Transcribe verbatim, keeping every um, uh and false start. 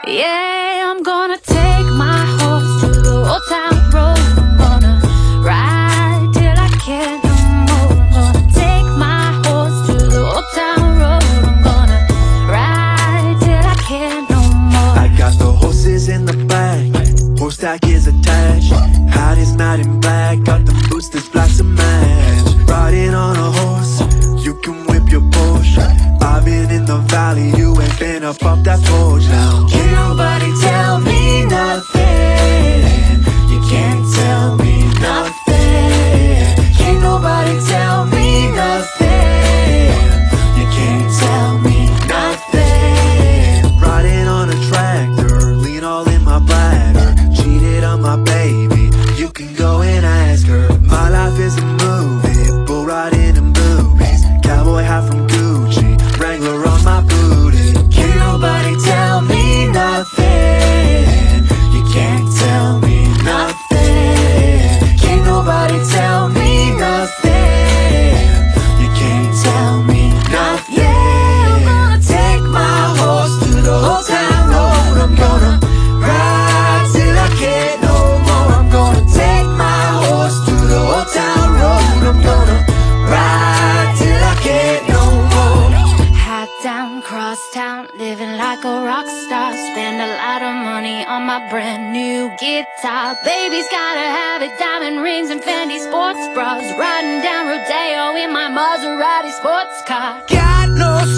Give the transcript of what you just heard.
Yeah, I'm gonna take my horse to the old town road. I'm gonna ride till I can't no more. I'm gonna take my horse to the old town road. I'm gonna ride till I can't no more. I got the horses in the back, horse stack is attached. Hat is matte in black, got the boots that's black to match. Riding on a horse, you can whip your Porsche. I've been in the valley, you ain't been up up that torch now. Can't nobody tell me nothing. You can't tell me nothing. Can't nobody tell me nothing. You can't tell me nothing. Riding on a tractor, lean all in my bladder. Cheated on my baby, you can go and ask her. My life is a movie, bull riding in boobies. Cowboy hat from Gucci, Wrangler on my booty. Can't nobody tell me nothing. You can't tell me nothing. Can't nobody tell me nothing. You can't tell me nothing. Yeah, I'm gonna Take my horse to the old town road. I'm gonna ride till I can't no more. I'm gonna take my horse to the old town road. I'm gonna ride till I can't no more. Hat down, cross town, living like a rock star. Spend a lot of money on my brand new guitar. Baby's gotta have it, diamond rings and Fendi sports bras. Riding down Rodeo in my Maserati sports car. Got no